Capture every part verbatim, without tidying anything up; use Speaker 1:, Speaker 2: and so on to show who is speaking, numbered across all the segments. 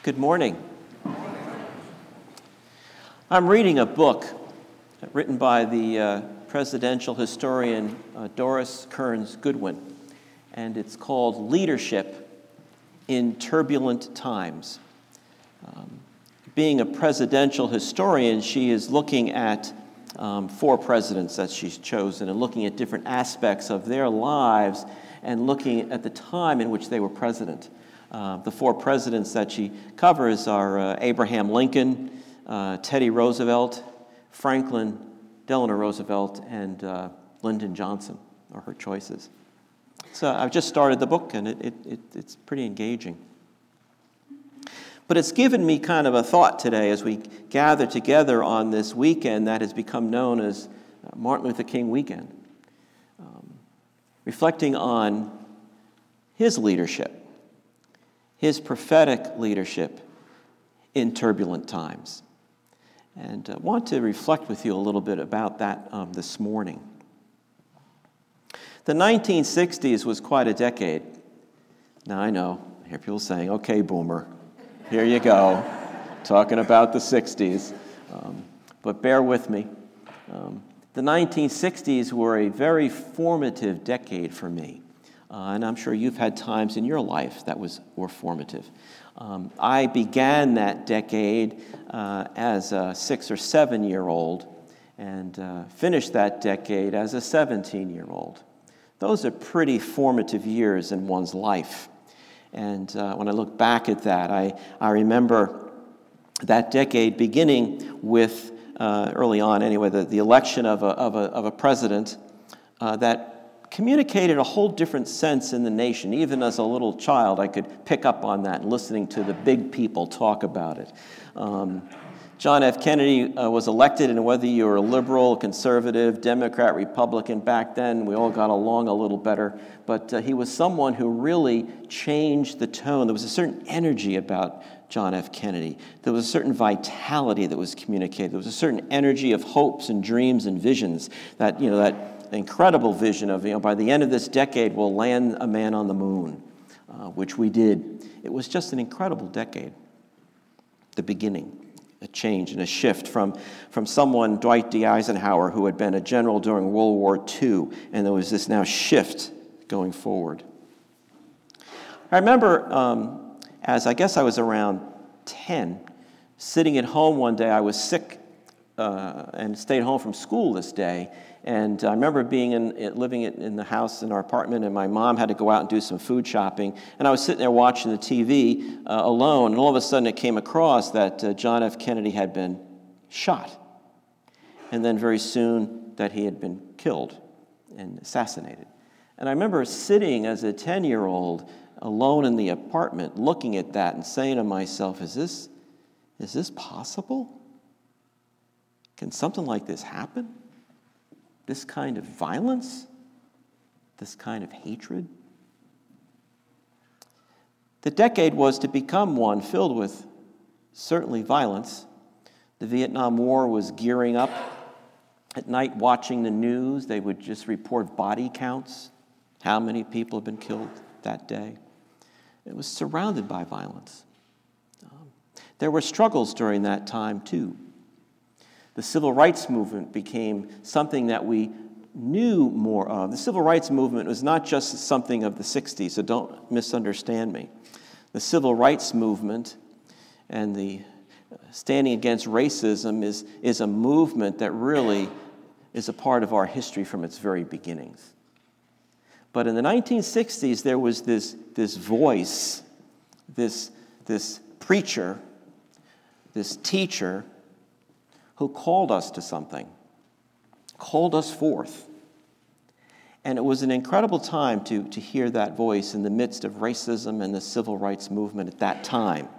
Speaker 1: Good morning. I'm reading a book written by the uh, presidential historian uh, Doris Kearns Goodwin, and it's called Leadership in Turbulent Times. Um, being a presidential historian, she is looking at um, four presidents that she's chosen and looking at different aspects of their lives and looking at the time in which they were president. Uh, the four presidents that she covers are uh, Abraham Lincoln, uh, Teddy Roosevelt, Franklin Delano Roosevelt, and uh, Lyndon Johnson are her choices. So I've just started the book, and it, it, it, it's pretty engaging. But it's given me kind of a thought today as we gather together on this weekend that has become known as Martin Luther King weekend, um, reflecting on his leadership, his prophetic leadership in turbulent times. And I want to reflect with you a little bit about that um, this morning. The nineteen sixties was quite a decade. Now I know, I hear people saying, okay, boomer, here you go, talking about the sixties. Um, but bear with me. Um, the nineteen sixties were a very formative decade for me. Uh, and I'm sure you've had times in your life that was were formative. Um, I began that decade uh, as a six or seven-year-old and uh, finished that decade as a seventeen-year-old. Those are pretty formative years in one's life. And uh, when I look back at that, I, I remember that decade beginning with, uh, early on anyway, the, the election of a, of a, of a president uh, that communicated a whole different sense in the nation. Even as a little child, I could pick up on that, listening to the big people talk about it. Um, John F. Kennedy uh, was elected, and whether you were a liberal, conservative, Democrat, Republican, back then, we all got along a little better. But uh, he was someone who really changed the tone. There was a certain energy about John F. Kennedy. There was a certain vitality that was communicated. There was a certain energy of hopes and dreams and visions that, you know, that incredible vision of, you know, by the end of this decade, we'll land a man on the moon, uh, which we did. It was just an incredible decade, the beginning, a change and a shift from, from someone, Dwight D. Eisenhower, who had been a general during World War Two, and there was this now shift going forward. I remember, um, as I guess I was around ten, sitting at home one day. I was sick uh, and stayed home from school this day. And I remember being in, living in the house in our apartment, and my mom had to go out and do some food shopping. And I was sitting there watching the T V uh, alone, and all of a sudden it came across that uh, John F. Kennedy had been shot. And then very soon that he had been killed and assassinated. And I remember sitting as a ten-year-old alone in the apartment, looking at that and saying to myself, is this, is this possible? Can something like this happen? This kind of violence, this kind of hatred. The decade was to become one filled with certainly violence. The Vietnam War was gearing up. At night, watching the news, they would just report body counts, how many people had been killed that day. It was surrounded by violence. Um, there were struggles during that time, too. The civil rights movement became something that we knew more of. The civil rights movement was not just something of the sixties, so don't misunderstand me. The civil rights movement and the standing against racism is, is a movement that really is a part of our history from its very beginnings. But in the nineteen sixties, there was this, this voice, this, this preacher, this teacher, who called us to something, called us forth. And it was an incredible time to, to hear that voice in the midst of racism and the civil rights movement at that time.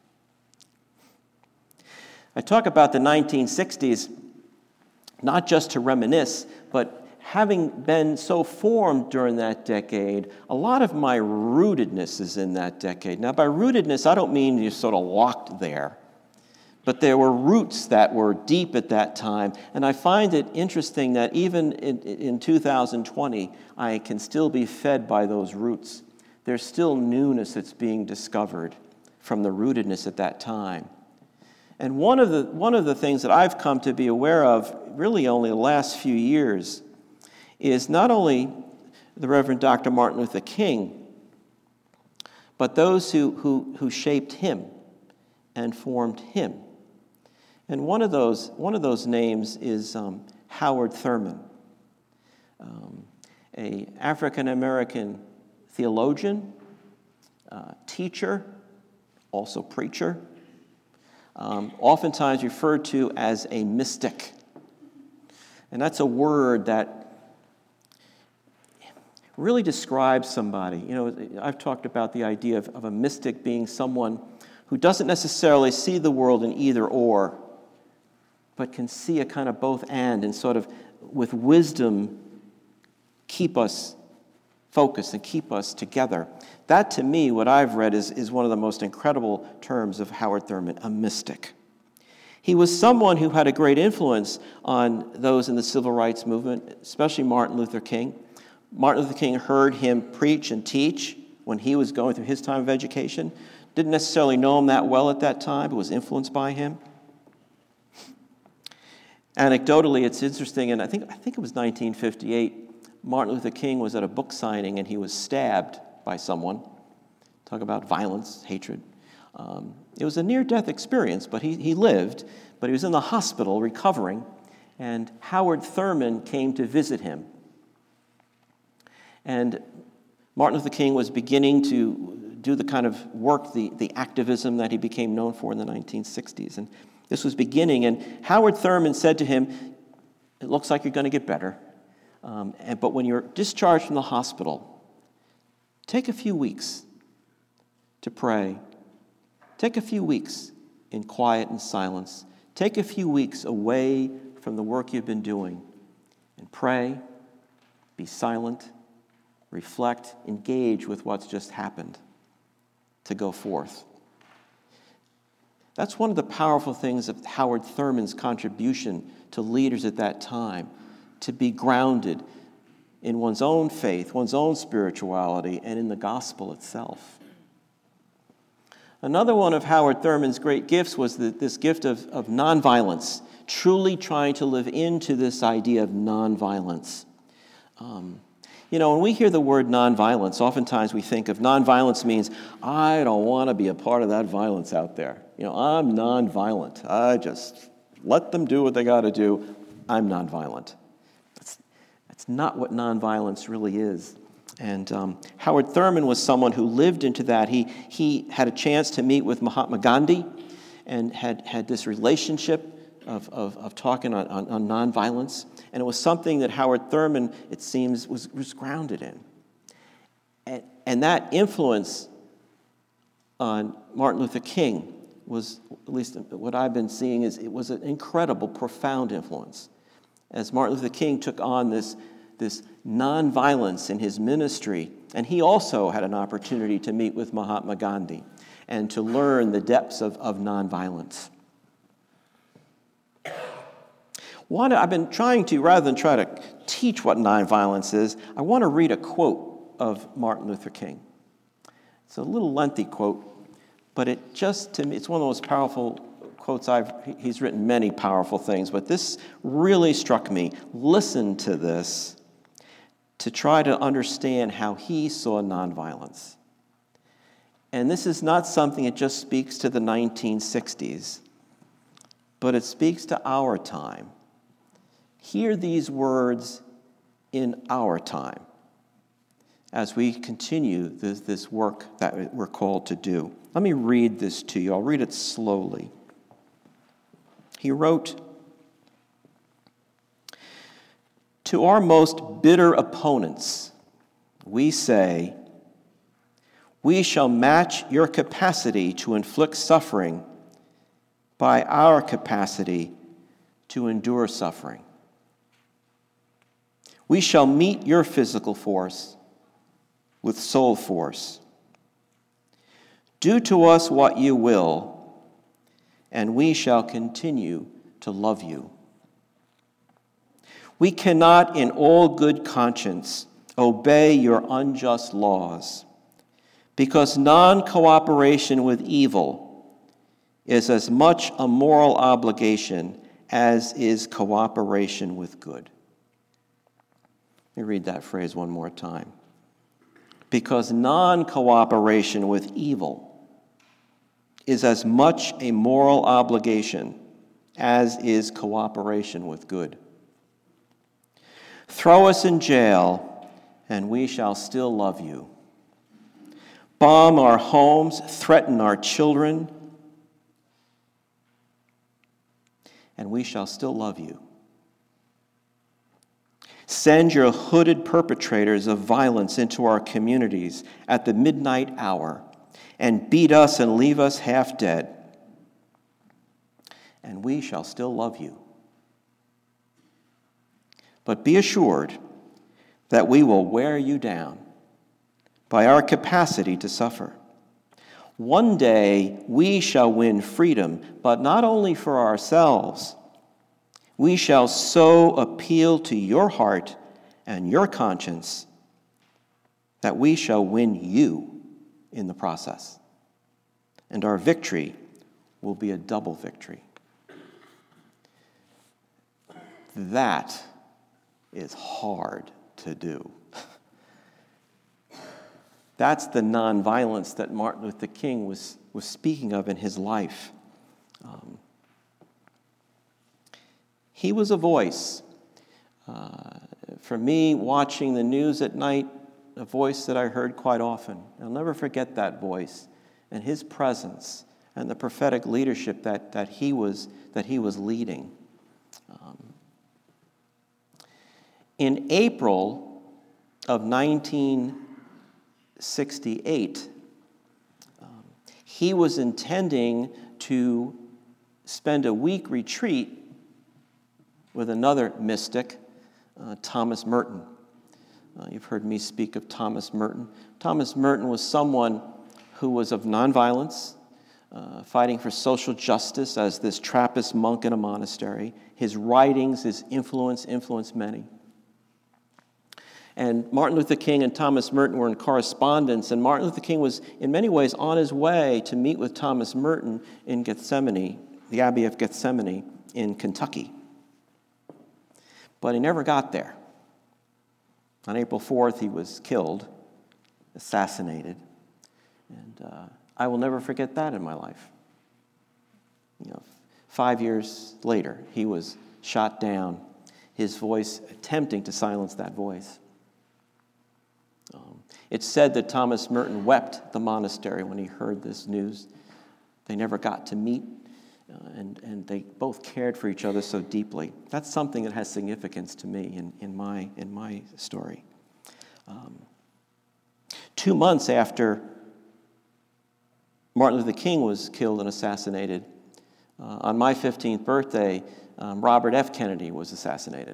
Speaker 1: I talk about the nineteen sixties not just to reminisce, but having been so formed during that decade, a lot of my rootedness is in that decade. Now, by rootedness, I don't mean you're sort of locked there. But there were roots that were deep at that time, and I find it interesting that even in, in two thousand twenty, I can still be fed by those roots. There's still newness that's being discovered from the rootedness at that time. And one of the one of the things that I've come to be aware of really only the last few years is not only the Reverend Doctor Martin Luther King, but those who, who, who shaped him and formed him. And one of those, one of those names is um, Howard Thurman, um, a African-American theologian, uh, teacher, also preacher, um, oftentimes referred to as a mystic. And that's a word that really describes somebody. You know, I've talked about the idea of, of a mystic being someone who doesn't necessarily see the world in either or, but can see a kind of both and, and sort of with wisdom keep us focused and keep us together. That, to me, what I've read is, is one of the most incredible terms of Howard Thurman, a mystic. He was someone who had a great influence on those in the civil rights movement, especially Martin Luther King. Martin Luther King heard him preach and teach when he was going through his time of education. Didn't necessarily know him that well at that time, but was influenced by him. Anecdotally, it's interesting, and I think I think it was nineteen fifty-eight, Martin Luther King was at a book signing and he was stabbed by someone. Talk about violence, hatred. Um, it was a near-death experience, but he, he lived, but he was in the hospital recovering, and Howard Thurman came to visit him. And Martin Luther King was beginning to do the kind of work, the, the activism that he became known for in the nineteen sixties. And this was beginning, and Howard Thurman said to him, "It looks like you're going to get better, um, and, but when you're discharged from the hospital, take a few weeks to pray. Take a few weeks in quiet and silence. Take a few weeks away from the work you've been doing and pray, be silent, reflect, engage with what's just happened to go forth." That's one of the powerful things of Howard Thurman's contribution to leaders at that time, to be grounded in one's own faith, one's own spirituality, and in the gospel itself. Another one of Howard Thurman's great gifts was the, this gift of, of nonviolence, truly trying to live into this idea of nonviolence. Um, You know, when we hear the word nonviolence, oftentimes we think of nonviolence means, I don't want to be a part of that violence out there. You know, I'm nonviolent. I just let them do what they got to do. I'm nonviolent. That's, that's not what nonviolence really is. And um, Howard Thurman was someone who lived into that. He, he had a chance to meet with Mahatma Gandhi and had, had this relationship Of, of, of talking on, on, on nonviolence. And it was something that Howard Thurman, it seems, was, was grounded in. And, and that influence on Martin Luther King was, at least what I've been seeing, is it was an incredible, profound influence. As Martin Luther King took on this, this nonviolence in his ministry, and he also had an opportunity to meet with Mahatma Gandhi and to learn the depths of, of nonviolence. One, I've been trying to, rather than try to teach what nonviolence is, I want to read a quote of Martin Luther King. It's a little lengthy quote, but it just, to me, it's one of the most powerful quotes I've, he's written many powerful things, but this really struck me. Listen to this to try to understand how he saw nonviolence. And this is not something that just speaks to the nineteen sixties, but it speaks to our time. Hear these words in our time as we continue this, this work that we're called to do. Let me read this to you. I'll read it slowly. He wrote, "To our most bitter opponents, we say, we shall match your capacity to inflict suffering by our capacity to endure suffering. We shall meet your physical force with soul force. Do to us what you will, and we shall continue to love you. We cannot in all good conscience obey your unjust laws, because non-cooperation with evil is as much a moral obligation as is cooperation with good. Let me read that phrase one more time. Because non-cooperation with evil is as much a moral obligation as is cooperation with good. Throw us in jail, and we shall still love you. Bomb our homes, threaten our children, and we shall still love you. Send your hooded perpetrators of violence into our communities at the midnight hour, and beat us and leave us half dead, and we shall still love you. But be assured that we will wear you down by our capacity to suffer. One day we shall win freedom, but not only for ourselves. We shall so appeal to your heart and your conscience that we shall win you in the process. And our victory will be a double victory. That is hard to do. That's the nonviolence that Martin Luther King was, was speaking of in his life. Um, he was a voice. Uh, for me, watching the news at night, a voice that I heard quite often. I'll never forget that voice and his presence and the prophetic leadership that, that, he, was, that he was leading. Um, in April of nineteen sixty-eight, um, he was intending to spend a week retreat with another mystic, uh, Thomas Merton. Uh, you've heard me speak of Thomas Merton. Thomas Merton was someone who was of nonviolence, uh, fighting for social justice as this Trappist monk in a monastery. His writings, his influence, influenced many. And Martin Luther King and Thomas Merton were in correspondence, and Martin Luther King was in many ways on his way to meet with Thomas Merton in Gethsemane, the Abbey of Gethsemane in Kentucky. But he never got there. On April fourth, he was killed, assassinated, and uh, I will never forget that in my life. You know, five years later, he was shot down, his voice attempting to silence that voice. Um, it's said that Thomas Merton wept at the monastery when he heard this news. They never got to meet, uh, and, and they both cared for each other so deeply. That's something that has significance to me in, in, my, in my story. Um, two months after Martin Luther King was killed and assassinated, uh, on my fifteenth birthday, um, Robert F. Kennedy was assassinated.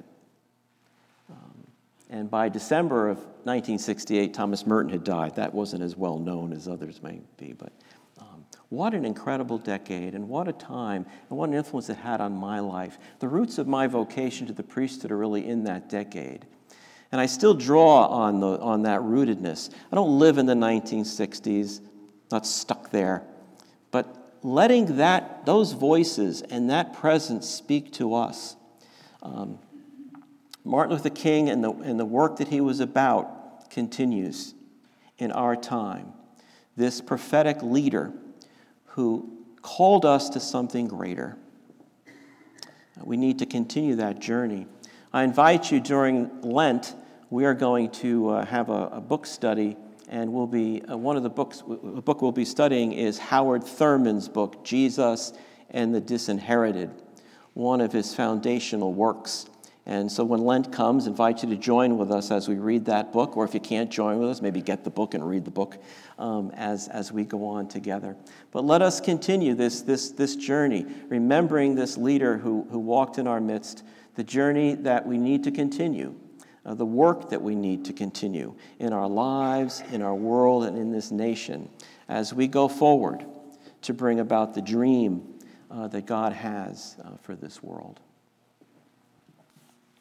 Speaker 1: And by December of nineteen sixty-eight, Thomas Merton had died. That wasn't as well known as others may be, but um, what an incredible decade, and what a time, and what an influence it had on my life. The roots of my vocation to the priesthood are really in that decade. And I still draw on, the, on that rootedness. I don't live in the nineteen sixties, not stuck there, but letting that, those voices and that presence speak to us. Um, Martin Luther King and the, and the work that he was about continues in our time. This prophetic leader who called us to something greater. We need to continue that journey. I invite you during Lent, we are going to uh, have a, a book study, and we'll be, uh, one of the books, the book we'll be studying is Howard Thurman's book, Jesus and the Disinherited, one of his foundational works. And so when Lent comes, I invite you to join with us as we read that book, or if you can't join with us, maybe get the book and read the book um, as, as we go on together. But let us continue this, this, this journey, remembering this leader who, who walked in our midst, the journey that we need to continue, uh, the work that we need to continue in our lives, in our world, and in this nation as we go forward to bring about the dream uh, that God has uh, for this world.